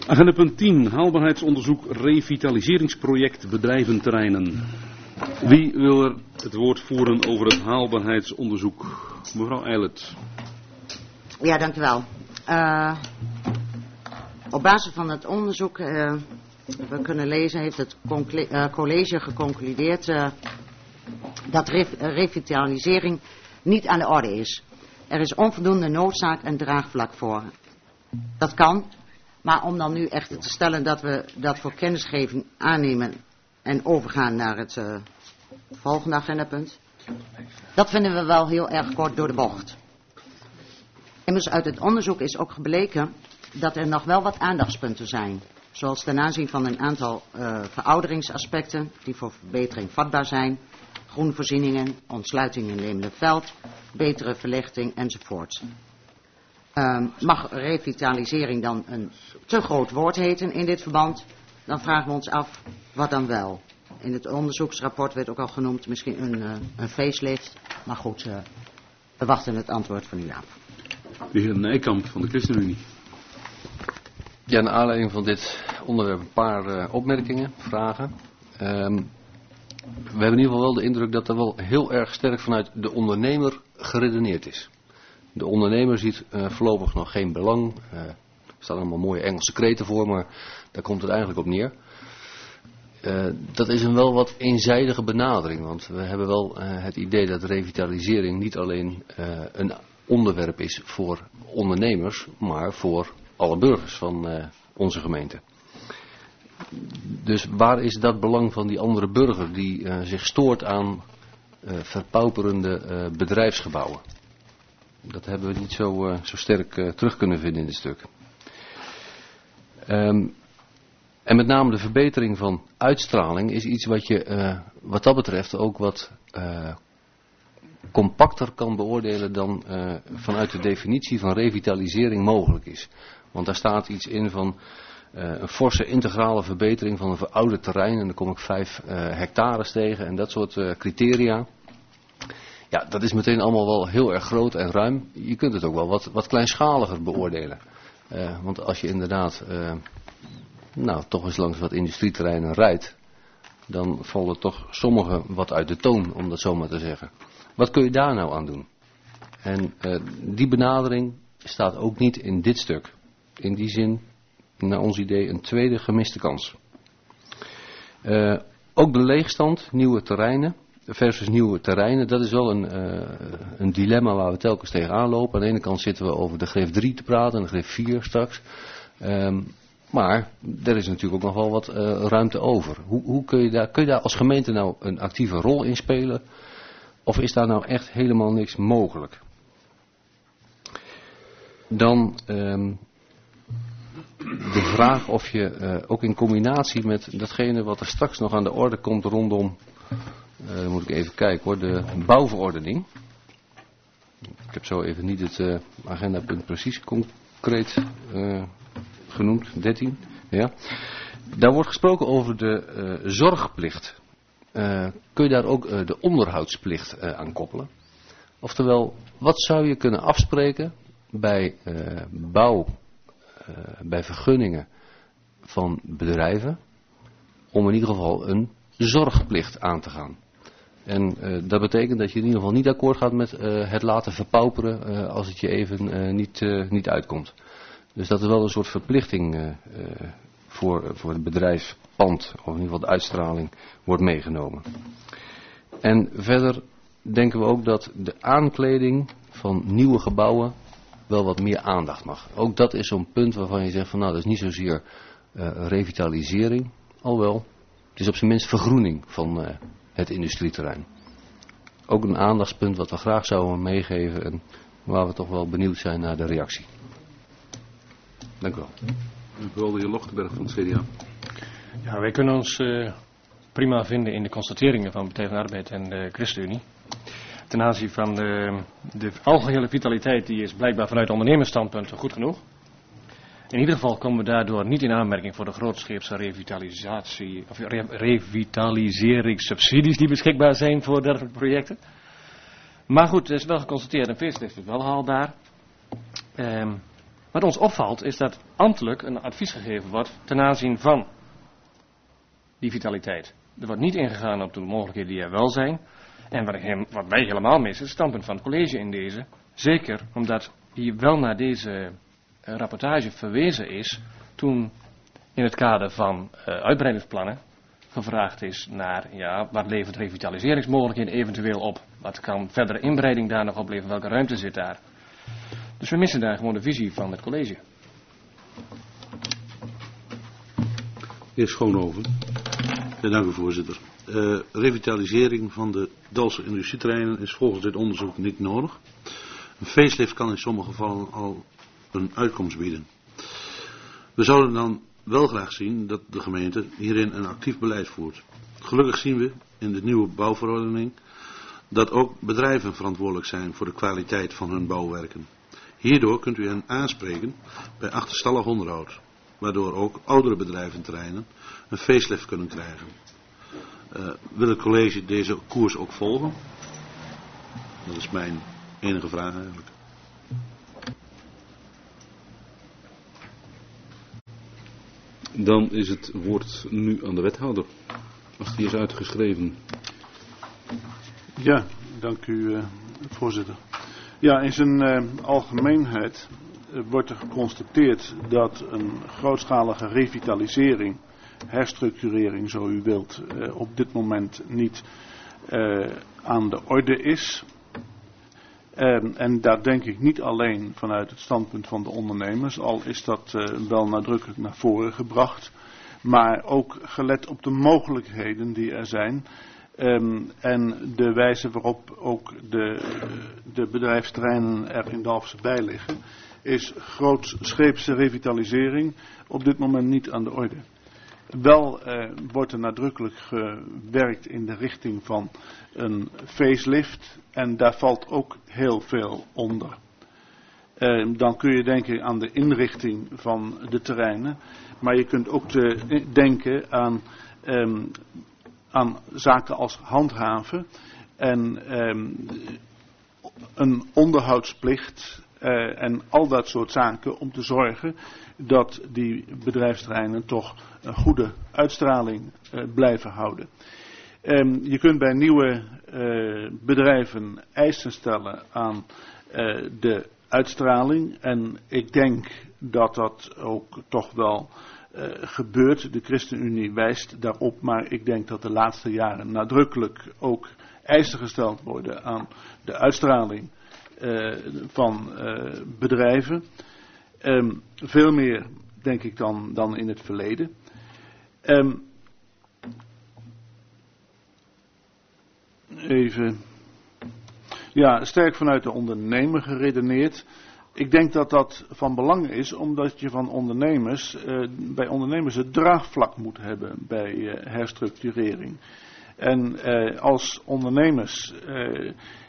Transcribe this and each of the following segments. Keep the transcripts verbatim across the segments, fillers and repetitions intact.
Agenda punt tien, haalbaarheidsonderzoek revitaliseringsproject bedrijventerreinen. Wie wil er het woord voeren over het haalbaarheidsonderzoek? Mevrouw Eilert. Ja, dank u wel. Uh, op basis van het onderzoek, uh, we kunnen lezen, heeft het uh, college geconcludeerd uh, dat re revitalisering niet aan de orde is. Er is onvoldoende noodzaak en draagvlak voor. Dat kan, maar om dan nu echt te stellen dat we dat voor kennisgeving aannemen en overgaan naar het uh, volgende agendapunt, dat vinden we wel heel erg kort door de bocht. Immers uit het onderzoek is ook gebleken dat er nog wel wat aandachtspunten zijn. Zoals ten aanzien van een aantal uh, verouderingsaspecten die voor verbetering vatbaar zijn. Groenvoorzieningen, ontsluiting in Lemelenveld, betere verlichting enzovoort. Uh, mag revitalisering dan een te groot woord heten in dit verband? Dan vragen we ons af, wat dan wel? In het onderzoeksrapport werd ook al genoemd misschien een, uh, een facelift. Maar goed, uh, we wachten het antwoord van u af. De heer Nijkamp van de ChristenUnie. Ja, naar aanleiding van dit onderwerp een paar uh, opmerkingen, vragen. Um, we hebben in ieder geval wel de indruk dat er wel heel erg sterk vanuit de ondernemer geredeneerd is. De ondernemer ziet uh, voorlopig nog geen belang. Uh, er staan allemaal mooie Engelse kreten voor, maar daar komt het eigenlijk op neer. Uh, dat is een wel wat eenzijdige benadering, want we hebben wel uh, het idee dat revitalisering niet alleen uh, een onderwerp is voor ondernemers, maar voor alle burgers van uh, onze gemeente. Dus waar is dat belang van die andere burger die uh, zich stoort aan uh, verpauperende uh, bedrijfsgebouwen? Dat hebben we niet zo, uh, zo sterk uh, terug kunnen vinden in dit stuk. Um, en met name de verbetering van uitstraling is iets wat je uh, wat dat betreft ook wat uh, compacter kan beoordelen dan uh, vanuit de definitie van revitalisering mogelijk is. Want daar staat iets in van uh, een forse integrale verbetering van een verouderd terrein. En dan kom ik vijf uh, hectares tegen en dat soort uh, criteria. Ja, dat is meteen allemaal wel heel erg groot en ruim. Je kunt het ook wel wat, wat kleinschaliger beoordelen. Uh, want als je inderdaad uh, nou, toch eens langs wat industrieterreinen rijdt, dan vallen toch sommigen wat uit de toon, om dat zo maar te zeggen. Wat kun je daar nou aan doen? En uh, die benadering staat ook niet in dit stuk. In die zin, naar ons idee, een tweede gemiste kans. Uh, ook de leegstand, nieuwe terreinen versus nieuwe terreinen, dat is wel een, uh, een dilemma waar we telkens tegenaan lopen. Aan de ene kant zitten we over de greef drie te praten en de greef vier straks. Um, maar er is natuurlijk ook nog wel wat uh, ruimte over. Hoe, hoe kun je daar, kun je daar als gemeente nou een actieve rol in spelen? Of is daar nou echt helemaal niks mogelijk? Dan um, de vraag of je uh, ook in combinatie met datgene wat er straks nog aan de orde komt rondom, uh, dan moet ik even kijken hoor, de bouwverordening. Ik heb zo even niet het uh, agendapunt precies concreet uh, genoemd, dertien. Ja. Daar wordt gesproken over de uh, zorgplicht. Uh, kun je daar ook uh, de onderhoudsplicht uh, aan koppelen? Oftewel, wat zou je kunnen afspreken bij uh, bouw, uh, bij vergunningen van bedrijven, om in ieder geval een zorgplicht aan te gaan? En uh, dat betekent dat je in ieder geval niet akkoord gaat met uh, het laten verpauperen uh, als het je even uh, niet, uh, niet uitkomt. Dus dat er wel een soort verplichting uh, uh, voor, voor het bedrijfspand, of in ieder geval de uitstraling, wordt meegenomen. En verder denken we ook dat de aankleding van nieuwe gebouwen wel wat meer aandacht mag. Ook dat is zo'n punt waarvan je zegt van nou, dat is niet zozeer uh, revitalisering, alhoewel, het is op zijn minst vergroening van uh, het industrieterrein. Ook een aandachtspunt wat we graag zouden meegeven en waar we toch wel benieuwd zijn naar de reactie. Dank u wel. Dank u wel, de heer Lochtenberg van het C D A. Ja, wij kunnen ons uh, prima vinden in de constateringen van Partij van de Arbeid en de ChristenUnie. Ten aanzien van de, de algehele vitaliteit, die is blijkbaar vanuit ondernemersstandpunt goed genoeg. In ieder geval komen we daardoor niet in aanmerking voor de grootscheepse revitalisatie, of re, revitaliseringssubsidies die beschikbaar zijn voor dergelijke projecten. Maar goed, er is wel geconstateerd, een facelift is wel haalbaar. Um, Wat ons opvalt is dat ambtelijk een advies gegeven wordt ten aanzien van die vitaliteit. Er wordt niet ingegaan op de mogelijkheden die er wel zijn. En wat, hem, wat wij helemaal missen, is het standpunt van het college in deze. Zeker omdat hier wel naar deze uh, rapportage verwezen is toen in het kader van uh, uitbreidingsplannen gevraagd is naar, ja, wat levert revitaliseringsmogelijkheden eventueel op? Wat kan verdere inbreiding daar nog opleveren? Welke ruimte zit daar? Dus we missen daar gewoon de visie van het college. Heer Schoonhoven. Ja, dank u voorzitter. Uh, revitalisering van de Dalfser industrieterreinen is volgens dit onderzoek niet nodig. Een facelift kan in sommige gevallen al een uitkomst bieden. We zouden dan wel graag zien dat de gemeente hierin een actief beleid voert. Gelukkig zien we in de nieuwe bouwverordening dat ook bedrijven verantwoordelijk zijn voor de kwaliteit van hun bouwwerken. Hierdoor kunt u hen aanspreken bij achterstallig onderhoud, waardoor ook oudere bedrijventerreinen een facelift kunnen krijgen. Uh, wil het college deze koers ook volgen? Dat is mijn enige vraag eigenlijk. Dan is het woord nu aan de wethouder, als die is uitgeschreven. Ja, dank u uh, voorzitter. Ja, in zijn uh, algemeenheid uh, wordt er geconstateerd dat een grootschalige revitalisering, herstructurering zo u wilt, uh, op dit moment niet uh, aan de orde is. Um, en dat denk ik niet alleen vanuit het standpunt van de ondernemers, al is dat uh, wel nadrukkelijk naar voren gebracht, maar ook gelet op de mogelijkheden die er zijn um, en de wijze waarop ook de, de bedrijfsterreinen er in Dalfsen bij liggen, is grootscheepse revitalisering op dit moment niet aan de orde. Wel uh, wordt er nadrukkelijk gewerkt in de richting van een facelift en daar valt ook heel veel onder. Uh, dan kun je denken aan de inrichting van de terreinen, maar je kunt ook te denken aan, um, aan zaken als handhaven en um, een onderhoudsplicht uh, en al dat soort zaken om te zorgen dat die bedrijfsterreinen toch een goede uitstraling uh, blijven houden. Um, je kunt bij nieuwe uh, bedrijven eisen stellen aan uh, de uitstraling en ik denk dat dat ook toch wel uh, gebeurt. De ChristenUnie wijst daarop, maar ik denk dat de laatste jaren nadrukkelijk ook eisen gesteld worden aan de uitstraling uh, van uh, bedrijven. Um, veel meer, denk ik, dan, dan in het verleden. Um, even. Ja, sterk vanuit de ondernemer geredeneerd. Ik denk dat dat van belang is, omdat je van ondernemers, uh, bij ondernemers het draagvlak moet hebben bij uh, herstructurering. En uh, als ondernemers Uh,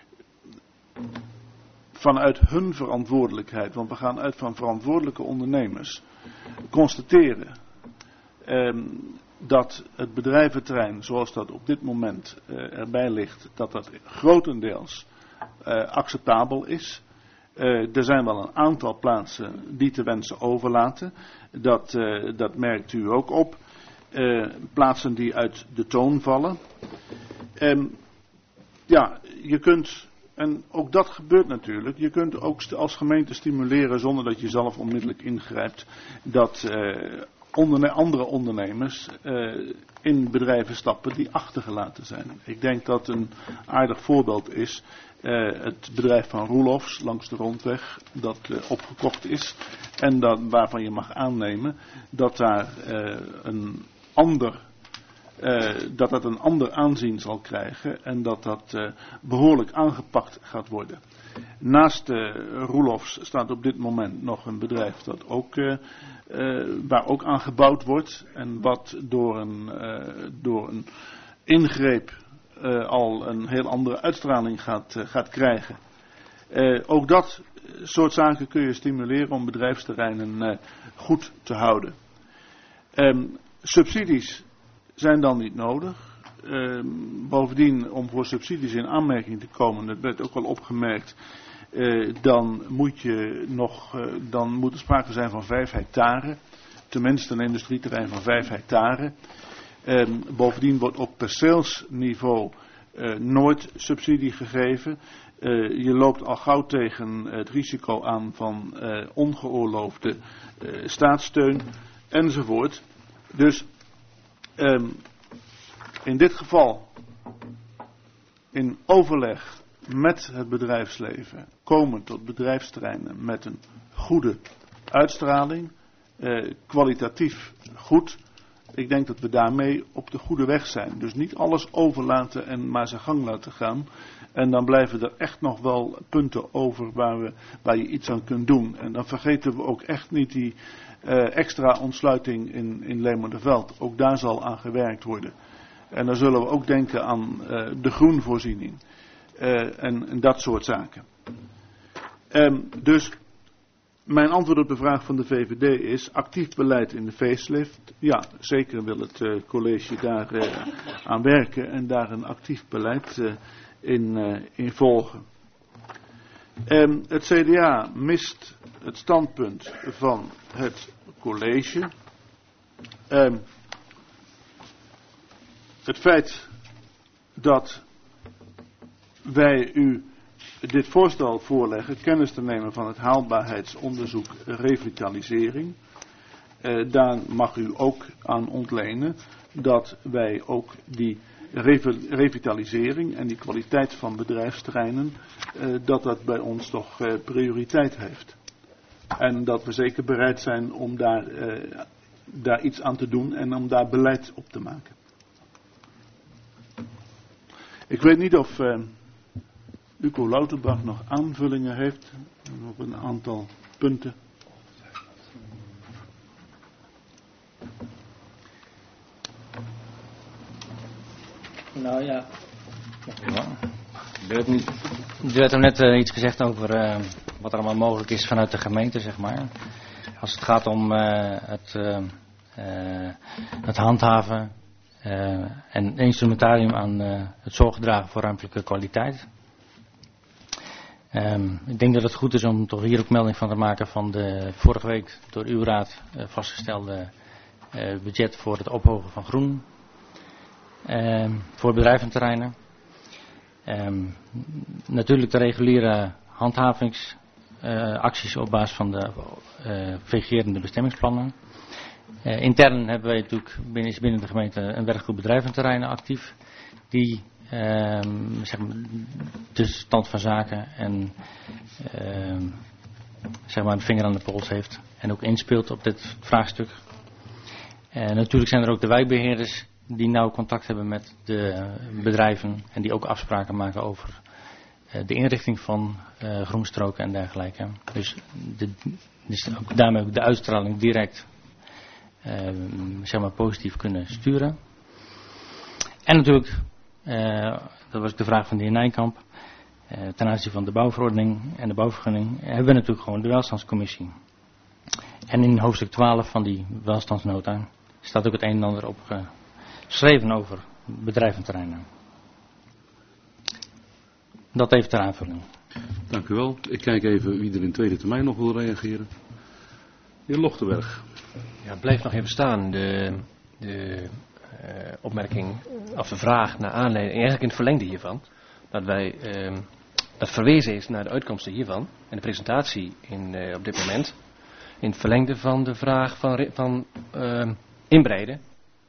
vanuit hun verantwoordelijkheid, want we gaan uit van verantwoordelijke ondernemers, constateren um, dat het bedrijventerrein, zoals dat op dit moment uh, erbij ligt, dat dat grotendeels uh, acceptabel is. Uh, er zijn wel een aantal plaatsen die te wensen overlaten. Dat, uh, dat merkt u ook op. Uh, plaatsen die uit de toon vallen. Um, ja, je kunt... En ook dat gebeurt natuurlijk. Je kunt ook als gemeente stimuleren zonder dat je zelf onmiddellijk ingrijpt. Dat uh, onderne- andere ondernemers uh, in bedrijven stappen die achtergelaten zijn. Ik denk dat een aardig voorbeeld is uh, het bedrijf van Roelofs langs de rondweg. Dat uh, opgekocht is. En dat, waarvan je mag aannemen dat daar uh, een ander... Uh, dat dat een ander aanzien zal krijgen en dat dat uh, behoorlijk aangepakt gaat worden. Naast uh, Roelofs staat op dit moment nog een bedrijf dat ook, uh, uh, waar ook aan gebouwd wordt en wat door een, uh, door een ingreep uh, al een heel andere uitstraling gaat, uh, gaat krijgen. Uh, ook dat soort zaken kun je stimuleren om bedrijfsterreinen uh, goed te houden. Um, subsidies zijn dan niet nodig. Uh, bovendien, om voor subsidies in aanmerking te komen, dat werd ook al opgemerkt, uh, dan, moet je nog, uh, dan moet er sprake zijn van vijf hectare. Tenminste een industrieterrein van vijf hectare. Um, bovendien wordt op perceelsniveau uh, nooit subsidie gegeven. Uh, je loopt al gauw tegen het risico aan van uh, ongeoorloofde uh, staatssteun enzovoort. Dus um, in dit geval in overleg met het bedrijfsleven komen tot bedrijfsterreinen met een goede uitstraling, uh, kwalitatief goed. Ik denk dat we daarmee op de goede weg zijn. Dus niet alles overlaten en maar zijn gang laten gaan. En dan blijven er echt nog wel punten over waar, we, waar je iets aan kunt doen. En dan vergeten we ook echt niet die uh, extra ontsluiting in, in Leemerderveld. Ook daar zal aan gewerkt worden. En dan zullen we ook denken aan uh, de groenvoorziening. Uh, en, en dat soort zaken. Um, dus mijn antwoord op de vraag van de V V D is actief beleid in de facelift. Ja, zeker wil het uh, college daar uh, aan werken en daar een actief beleid uh, in, uh, in volgen. Um, het C D A mist het standpunt van het college. Um, het feit dat wij u dit voorstel voorleggen, kennis te nemen van het haalbaarheidsonderzoek revitalisering. Uh, daar mag u ook aan ontlenen dat wij ook die rev- revitalisering en die kwaliteit van bedrijfsterreinen, uh, dat dat bij ons toch uh, prioriteit heeft. En dat we zeker bereid zijn om daar, uh, daar iets aan te doen en om daar beleid op te maken. Ik weet niet of Uh, Uco Lauterbach nog aanvullingen heeft op een aantal punten. Nou ja. ja. Er werd er net uh, iets gezegd over uh, wat er allemaal mogelijk is vanuit de gemeente, zeg maar. Als het gaat om uh, het, uh, uh, het handhaven uh, en instrumentarium aan uh, het zorggedragen voor ruimtelijke kwaliteit. Um, ik denk dat het goed is om toch hier ook melding van te maken van de vorige week door uw raad uh, vastgestelde uh, budget voor het ophogen van groen um, voor bedrijventerreinen. Um, natuurlijk de reguliere handhavingsacties uh, op basis van de uh, vigerende bestemmingsplannen. Uh, intern hebben wij natuurlijk binnen, is binnen de gemeente een werkgroep bedrijventerreinen actief die Um, zeg maar, de stand van zaken en um, zeg maar een vinger aan de pols heeft en ook inspeelt op dit vraagstuk. En natuurlijk zijn er ook de wijkbeheerders die nauw contact hebben met de bedrijven en die ook afspraken maken over uh, de inrichting van uh, groenstroken en dergelijke. Dus, de, dus ook daarmee ook de uitstraling direct uh, zeg maar positief kunnen sturen. En natuurlijk Uh, dat was de vraag van de heer Nijkamp. Uh, ten aanzien van de bouwverordening en de bouwvergunning hebben we natuurlijk gewoon de welstandscommissie. En in hoofdstuk twaalf van die welstandsnota staat ook het een en ander op geschreven over bedrijventerreinen. Dat even ter aanvulling. Dank u wel. Ik kijk even wie er in tweede termijn nog wil reageren. De heer Lochtenberg. Ja, blijf nog even staan. De... de Uh, opmerking of de vraag naar aanleiding, eigenlijk in het verlengde hiervan, dat wij uh, dat verwezen is naar de uitkomsten hiervan en de presentatie in, uh, op dit moment, in het verlengde van de vraag van, van uh, inbreiden,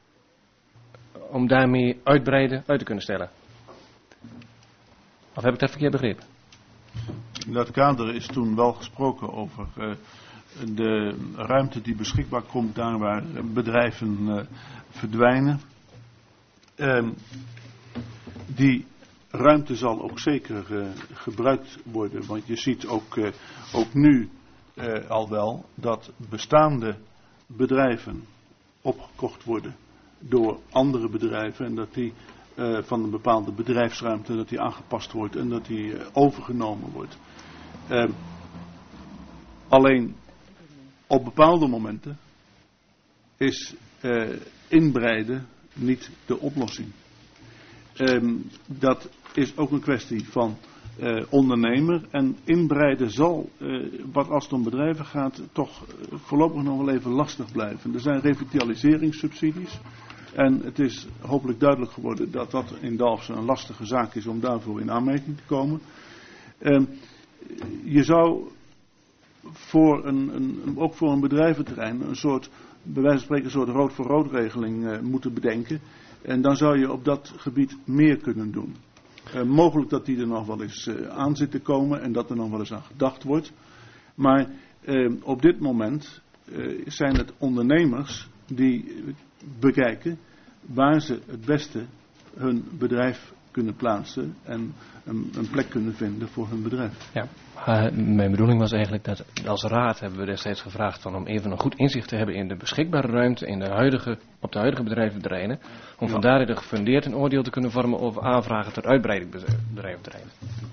om daarmee uitbreiden uit te kunnen stellen. Of heb ik dat verkeerd begrepen? In dat kader is toen wel gesproken over uh, de ruimte die beschikbaar komt daar waar bedrijven uh, verdwijnen. Uh, die ruimte zal ook zeker uh, gebruikt worden, want je ziet ook, uh, ook nu uh, al wel dat bestaande bedrijven opgekocht worden door andere bedrijven en dat die uh, van een bepaalde bedrijfsruimte dat die aangepast wordt en dat die uh, overgenomen wordt. Uh, alleen op bepaalde momenten is uh, inbreiden niet de oplossing. Um, dat is ook een kwestie van uh, ondernemer. En inbreiden zal, uh, wat als het om bedrijven gaat, toch uh, voorlopig nog wel even lastig blijven. Er zijn revitaliseringssubsidies. En het is hopelijk duidelijk geworden dat dat in Dalfsen een lastige zaak is om daarvoor in aanmerking te komen. Uh, je zou voor een, een, ook voor een bedrijventerrein een soort, bij wijze van spreken, een soort rood voor rood regeling uh, moeten bedenken. En dan zou je op dat gebied meer kunnen doen. Uh, mogelijk dat die er nog wel eens uh, aan zit te komen en dat er nog wel eens aan gedacht wordt. Maar uh, op dit moment uh, zijn het ondernemers die bekijken waar ze het beste hun bedrijf kunnen plaatsen en een, een plek kunnen vinden voor hun bedrijf. Ja, uh, mijn bedoeling was eigenlijk dat als raad hebben we destijds gevraagd van om even een goed inzicht te hebben in de beschikbare ruimte in de huidige, op de huidige bedrijventerreinen. Om ja. van daaruit gefundeerd een oordeel te kunnen vormen over aanvragen ter uitbreiding bedrijventerreinen.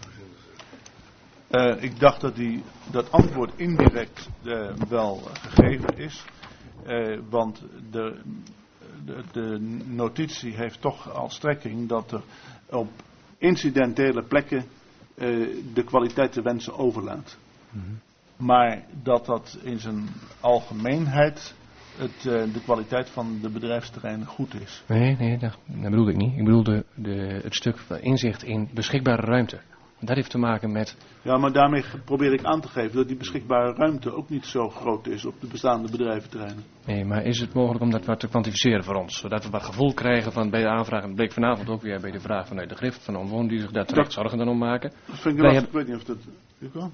Uh, ik dacht dat die, dat antwoord indirect uh, wel gegeven is. Uh, want de, de, de notitie heeft toch als strekking dat er op incidentele plekken uh, de kwaliteit te wensen overlaat. Mm-hmm. Maar dat dat in zijn algemeenheid het, uh, de kwaliteit van de bedrijfsterreinen goed is. Nee, nee, dat, dat bedoel ik niet. Ik bedoel de, de, het stuk inzicht in beschikbare ruimte. Dat heeft te maken met... Ja, maar daarmee probeer ik aan te geven dat die beschikbare ruimte ook niet zo groot is op de bestaande bedrijventerreinen. Nee, maar is het mogelijk om dat wat te kwantificeren voor ons? Zodat we wat gevoel krijgen van bij de aanvraag, en dat bleek vanavond ook weer bij de vraag vanuit de Grift van de omwonenden die zich daar terecht zorgen dan om maken. Dat vind ik lastig, hebben... ik weet niet of dat... U kan?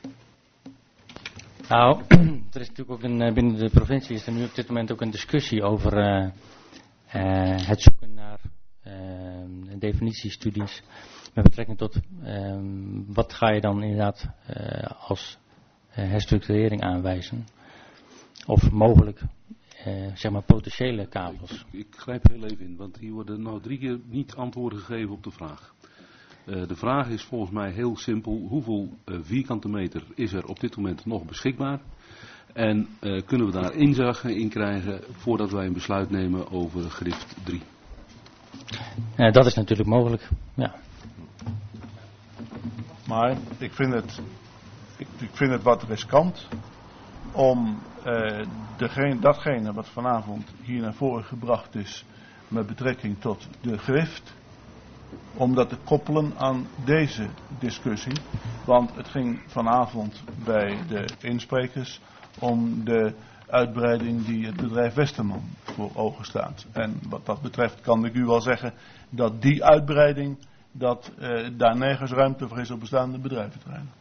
Nou, er is natuurlijk ook een, binnen de provincie is er nu op dit moment ook een discussie over uh, uh, het zoeken naar uh, definitiestudies. Met betrekking tot um, wat ga je dan inderdaad uh, als uh, herstructurering aanwijzen. Of mogelijk uh, zeg maar potentiële kabels. Ik, ik grijp heel even in, want hier worden nou drie keer niet antwoorden gegeven op de vraag. Uh, de vraag is volgens mij heel simpel. Hoeveel uh, vierkante meter is er op dit moment nog beschikbaar? En uh, kunnen we daar inzage in krijgen voordat wij een besluit nemen over Grift drie? Uh, dat is natuurlijk mogelijk, ja. Maar ik vind het, ik, ik vind het wat riskant om uh, degene, datgene wat vanavond hier naar voren gebracht is met betrekking tot de Grift, om dat te koppelen aan deze discussie. Want het ging vanavond bij de insprekers om de uitbreiding die het bedrijf Westerman voor ogen staat. En wat dat betreft kan ik u wel zeggen dat die uitbreiding, dat uh, daar nergens ruimte voor is op bestaande bedrijventerreinen.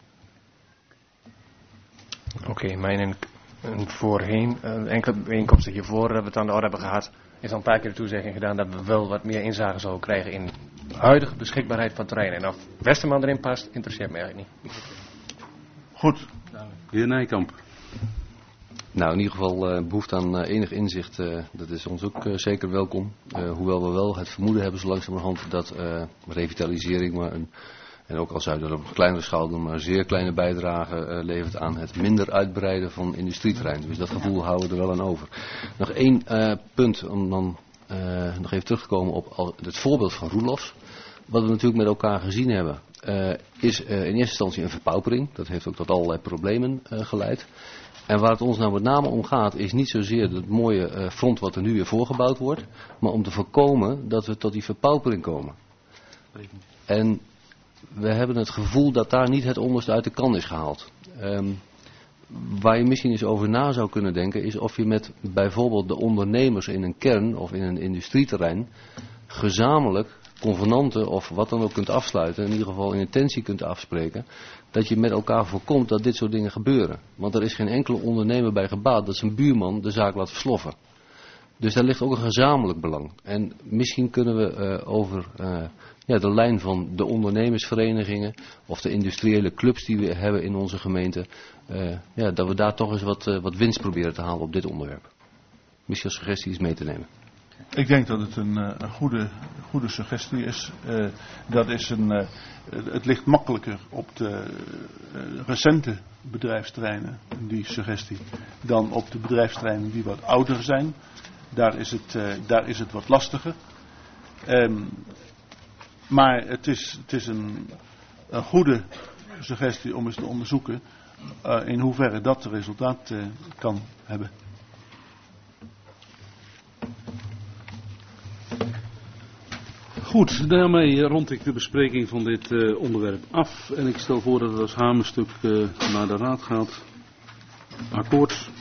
Oké, okay, maar in een, een voorheen, een enkele bijeenkomst dat hiervoor we het aan de orde hebben gehad, is al een paar keer de toezegging gedaan dat we wel wat meer inzage zouden krijgen in de huidige beschikbaarheid van terreinen. En of Westerman erin past, interesseert me eigenlijk niet. Goed. De heer Nijkamp. Nou, in ieder geval uh, behoefte aan uh, enig inzicht, uh, dat is ons ook uh, zeker welkom. Uh, hoewel we wel het vermoeden hebben zo langzamerhand dat uh, revitalisering, maar een, en ook al zou je dat op een kleinere schaal doen, maar een zeer kleine bijdrage uh, levert aan het minder uitbreiden van industrieterrein. Dus dat gevoel houden we er wel aan over. Nog één uh, punt, om dan uh, nog even terug te komen op al, het voorbeeld van Roelofs. Wat we natuurlijk met elkaar gezien hebben, uh, is uh, in eerste instantie een verpaupering. Dat heeft ook tot allerlei problemen uh, geleid. En waar het ons nou met name om gaat, is niet zozeer het mooie uh, front wat er nu weer voorgebouwd wordt, maar om te voorkomen dat we tot die verpaupering komen. En we hebben het gevoel dat daar niet het onderste uit de kan is gehaald. Um, waar je misschien eens over na zou kunnen denken, is of je met bijvoorbeeld de ondernemers in een kern of in een industrieterrein gezamenlijk convenanten of wat dan ook kunt afsluiten, in ieder geval een intentie kunt afspreken, dat je met elkaar voorkomt dat dit soort dingen gebeuren. Want er is geen enkele ondernemer bij gebaat dat zijn buurman de zaak laat versloffen. Dus daar ligt ook een gezamenlijk belang. En misschien kunnen we uh, over uh, ja, de lijn van de ondernemersverenigingen of de industriële clubs die we hebben in onze gemeente, uh, ja, dat we daar toch eens wat, uh, wat winst proberen te halen op dit onderwerp. Misschien als suggestie is mee te nemen. Ik denk dat het een, een goede, goede suggestie is. Uh, dat is een, uh, het ligt makkelijker op de uh, recente bedrijfsterreinen, die suggestie, dan op de bedrijfsterreinen die wat ouder zijn. Daar is het, uh, daar is het wat lastiger. Um, maar het is, het is een, een goede suggestie om eens te onderzoeken uh, in hoeverre dat resultaat uh, kan hebben. Goed, daarmee rond ik de bespreking van dit uh, onderwerp af. En ik stel voor dat het als hamerstuk uh, naar de raad gaat. Akkoord.